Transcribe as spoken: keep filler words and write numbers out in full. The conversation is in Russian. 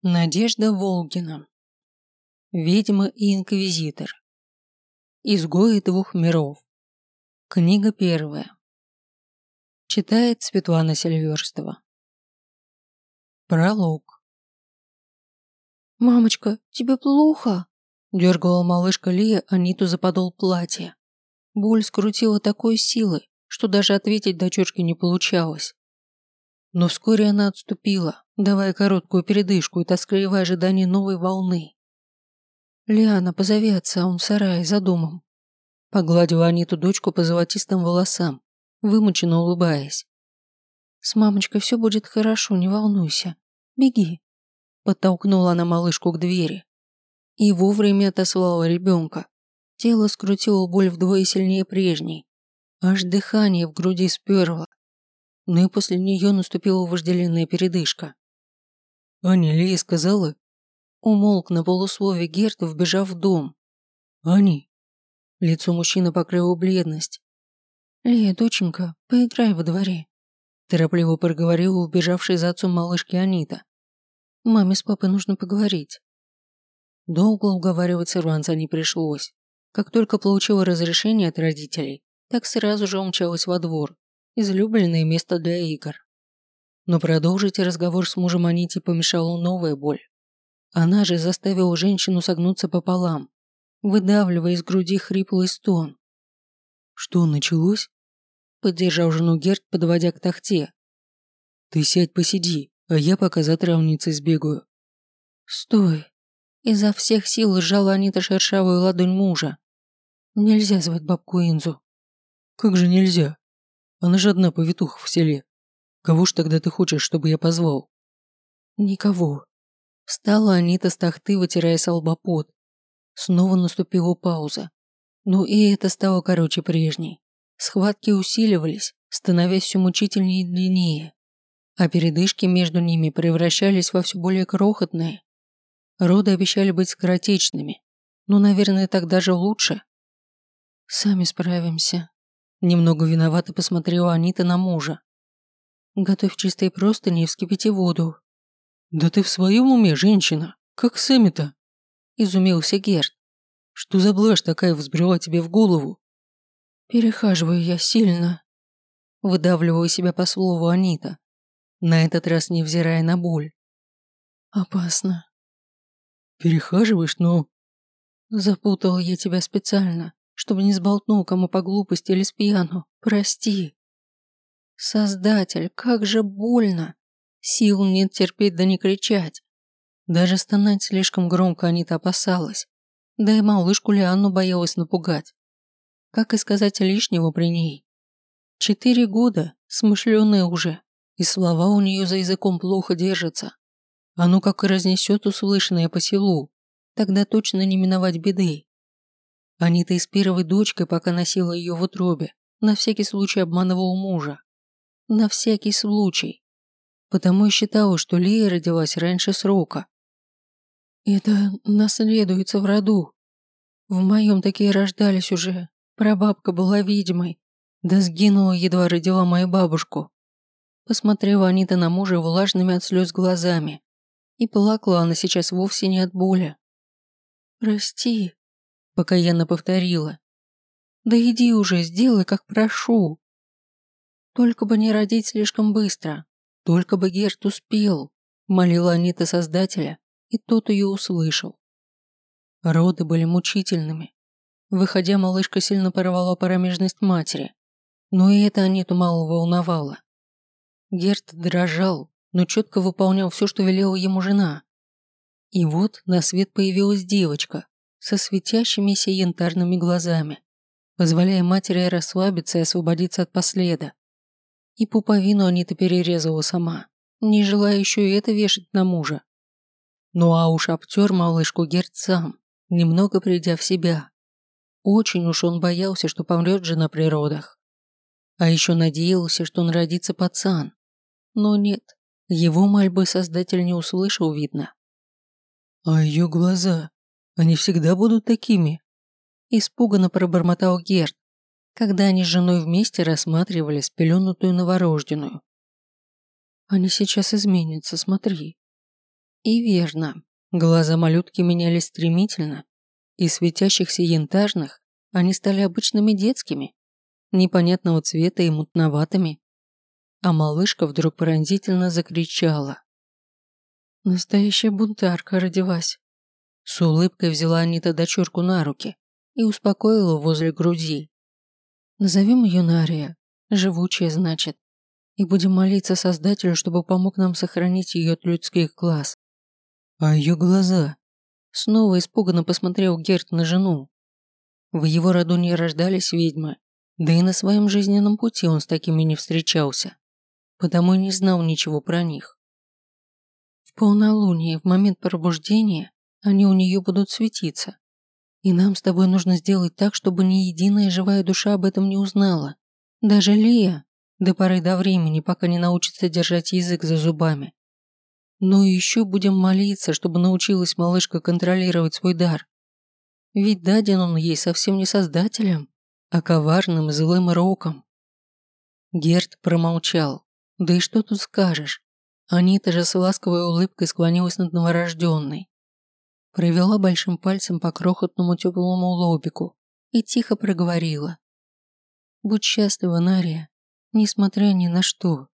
Надежда Волгина. Ведьма и инквизитор. Изгои двух миров. Книга первая. Читает Светлана Селиверстова. Пролог. «Мамочка, тебе плохо?» – дергала малышка Лия Аниту за подол платья. Боль скрутила такой силой, что даже ответить дочурке не получалось. Но вскоре она отступила, давая короткую передышку и тоскливое ожидание новой волны. «Лиана, позови отца, он в сарае за домом». Погладила Аниту дочку по золотистым волосам, вымученно улыбаясь. «С мамочкой все будет хорошо, не волнуйся. Беги». Подтолкнула она малышку к двери. И вовремя отослала ребенка. Тело скрутило боль вдвое сильнее прежней. Аж дыхание в груди сперло. Но и после нее наступила вожделенная передышка. «Аня, Лия сказала?» Умолк на полуслове Герт, вбежав в дом. «Ани?» Лицо мужчины покрыло бледность. «Лия, доченька, поиграй во дворе», торопливо проговорила убежавшая за отцом малышки Анита. «Маме с папой нужно поговорить». Долго уговаривать сорванца не пришлось. Как только получила разрешение от родителей, так сразу же умчалась во двор, излюбленное место для игр. Но продолжить разговор с мужем Аните помешала новая боль. Она же заставила женщину согнуться пополам, выдавливая из груди хриплый стон. «Что, началось?» – поддержал жену Герт, подводя к тахте. «Ты сядь посиди, а я пока за травницей сбегаю». «Стой!» – изо всех сил сжала Анита шершавую ладонь мужа. «Нельзя звать бабку Инзу». «Как же нельзя? Она же одна повитуха в селе. Кого ж тогда ты хочешь, чтобы я позвал?» «Никого». Встала Анита с тахты, вытирая со лба пот. Снова наступила пауза. Но и это стало короче прежней. Схватки усиливались, становясь все мучительнее и длиннее. А передышки между ними превращались во все более крохотные. Роды обещали быть скоротечными. Но, наверное, так даже лучше. «Сами справимся». Немного виновато посмотрела Анита на мужа. «Готовь чистые простыни и вскипяти воду». «Да ты в своем уме, женщина? Как сами-то?» – изумился Герт. «Что за блажь такая взбрела тебе в голову?» «Перехаживаю я сильно», – выдавливала себя по слову Анита, на этот раз невзирая на боль. «Опасно». «Перехаживаешь, но...» «Запутала я тебя специально, чтобы не сболтнул кому по глупости или спьяну. Прости». «Создатель, как же больно! Сил нет терпеть да не кричать». Даже стонать слишком громко Анита опасалась. Да и малышку Лианну боялась напугать. Как и сказать лишнего при ней? Четыре года, смышленая уже, и слова у нее за языком плохо держатся. А ну как и разнесет услышанное по селу, тогда точно не миновать беды. Анита и с первой дочкой, пока носила ее в утробе, на всякий случай обманывала мужа. На всякий случай. Потому и считала, что Лия родилась раньше срока. «Это наследуется в роду. В моем такие рождались уже. Прабабка была ведьмой. Да сгинула, едва родила мою бабушку». Посмотрела Анита на мужа влажными от слез глазами. И плакала она сейчас вовсе не от боли. «Прости», – покаянно повторила. «Да иди уже, сделай, как прошу». «Только бы не родить слишком быстро. Только бы Герт успел», – молила Анита Создателя, и тот ее услышал. Роды были мучительными. Выходя, малышка сильно порвала промежность матери, но и это Аниту мало волновало. Герт дрожал, но четко выполнял все, что велела ему жена. И вот на свет появилась девочка со светящимися янтарными глазами, позволяя матери расслабиться и освободиться от последа. И пуповину Анита перерезала сама, не желая еще и это вешать на мужа. Ну а уж обтер малышку Герт сам, немного придя в себя. Очень уж он боялся, что помрет жена при родах. А еще надеялся, что он родится пацан. Но нет, его мольбы Создатель не услышал, видно. «А ее глаза, они всегда будут такими?» Испуганно пробормотал Герт, когда они с женой вместе рассматривали спеленутую новорожденную. «Они сейчас изменятся, смотри». И верно, глаза малютки менялись стремительно. Из светящихся янтарных они стали обычными детскими, непонятного цвета и мутноватыми. А малышка вдруг пронзительно закричала. Настоящая бунтарка родилась. С улыбкой взяла Анита дочурку на руки и успокоила возле груди. Назовем ее Нария, живучая, значит, и будем молиться Создателю, чтобы помог нам сохранить ее от людских глаз. А ее глаза? Снова испуганно посмотрел Герт на жену. В его роду не рождались ведьмы, да и на своем жизненном пути он с такими не встречался, потому и не знал ничего про них. В полнолуние, в момент пробуждения, они у нее будут светиться. И нам с тобой нужно сделать так, чтобы ни единая живая душа об этом не узнала. Даже Лия, до поры до времени, пока не научится держать язык за зубами. Но еще будем молиться, чтобы научилась малышка контролировать свой дар. Ведь даден он ей совсем не создателем, а коварным злым роком. Герт промолчал. Да и что тут скажешь? Анита же с ласковой улыбкой склонилась над новорожденной. Провела большим пальцем по крохотному теплому лобику и тихо проговорила. «Будь счастлива, Нария, несмотря ни на что».